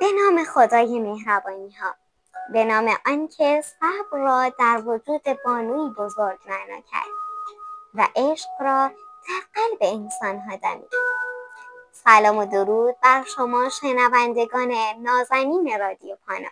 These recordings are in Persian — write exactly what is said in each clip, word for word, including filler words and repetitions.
به نام خدای مهربانی ها، به نام آنکه صبر را در وجود بانوی بزرگ معنا کرد و عشق را در قلب انسان ها دمید. سلام و درود بر شما شنوندگان نازنین رادیو پانا.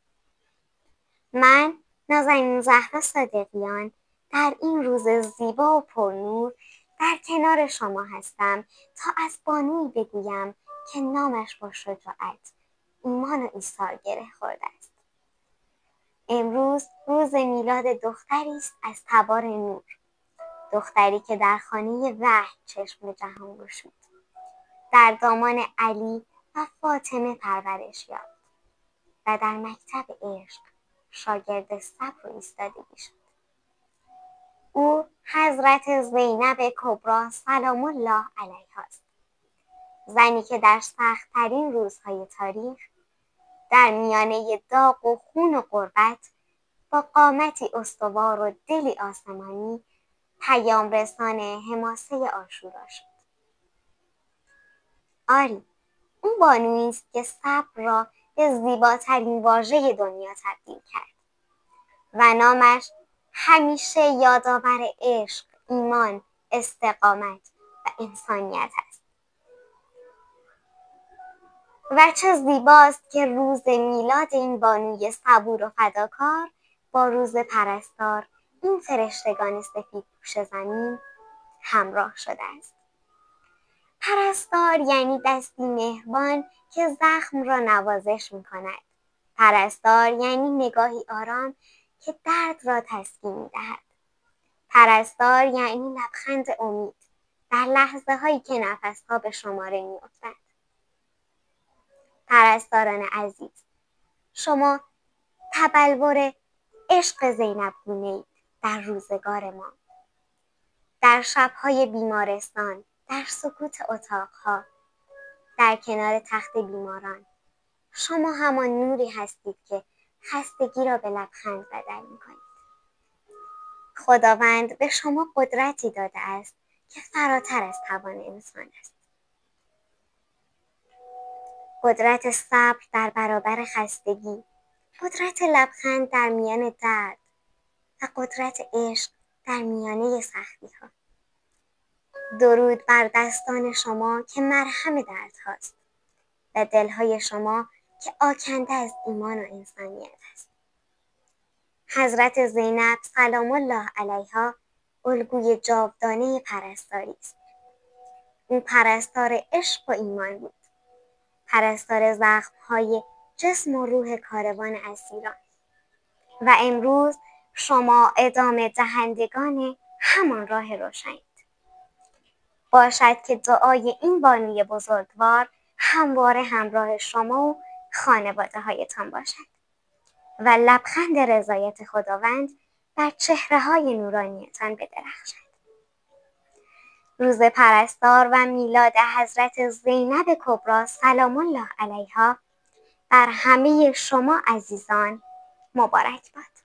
من نازنین زهرا صادقیان در این روز زیبا و پرنور در کنار شما هستم تا از بانویی بگویم که نامش با شجاعت، ایمان و ایثار گره خورده است. امروز روز میلاد دختری است از تبار نور، دختری که در خانه وحی چشم به جهان گشود، در دامان علی و فاطمه پرورش یافت و در مکتب عشق شاگرد صبر و ایستادگی شد. او حضرت زینب کبری سلام الله علیها است، زنی که در سخت‌ترین روزهای تاریخ در میانه داغ و خون و غربت با قامتی استوار و دلی آسمانی پیام رسان حماسه عاشورا شد. آری، اون بانویی است که صبر را به زیباترین واژه دنیا تبدیل کرد و نامش همیشه یادآور عشق، ایمان، استقامت و انسانیت است. و چه زیباست که روز میلاد این بانوی صبور و فداکار با روز پرستار این فرشتگان سفید پوش زمین همراه شده است. پرستار یعنی دستی مهربان که زخم را نوازش می کند. پرستار یعنی نگاهی آرام که درد را تسکین می دهد. پرستار یعنی لبخند امید در لحظه هایی که نفس ها به شماره می افتد. پرستاران عزیز، شما تبلور عشق زینب گونه‌اید در روزگار ما. در شب‌های بیمارستان، در سکوت اتاق‌ها، در کنار تخت بیماران، شما همان نوری هستید که خستگی را به لبخند بدل می‌کنید. خداوند به شما قدرتی داده است که فراتر از توان انسان است. قدرت صبر در برابر خستگی، قدرت لبخند در میان درد و قدرت عشق در میانه سختی‌ها. درود بر دستان شما که مرهم درد هاست و دلهای شما که آکنده از ایمان و انسانیت است. حضرت زینب سلام الله علیها الگوی جاودانه پرستاری است. او پرستار عشق و ایمان بود، پرستار زخم‌های جسم و روح کاروان اسیران. و امروز شما ادامه دهندگان همان راه روشنید. باشد که دعای این بانوی بزرگوار همواره همراه شما و خانواده هایتان باشد و لبخند رضایت خداوند بر چهره های نورانیتان بدرخشد. روز پرستار و میلاد حضرت زینب کبری سلام الله علیها بر همه شما عزیزان مبارک باد.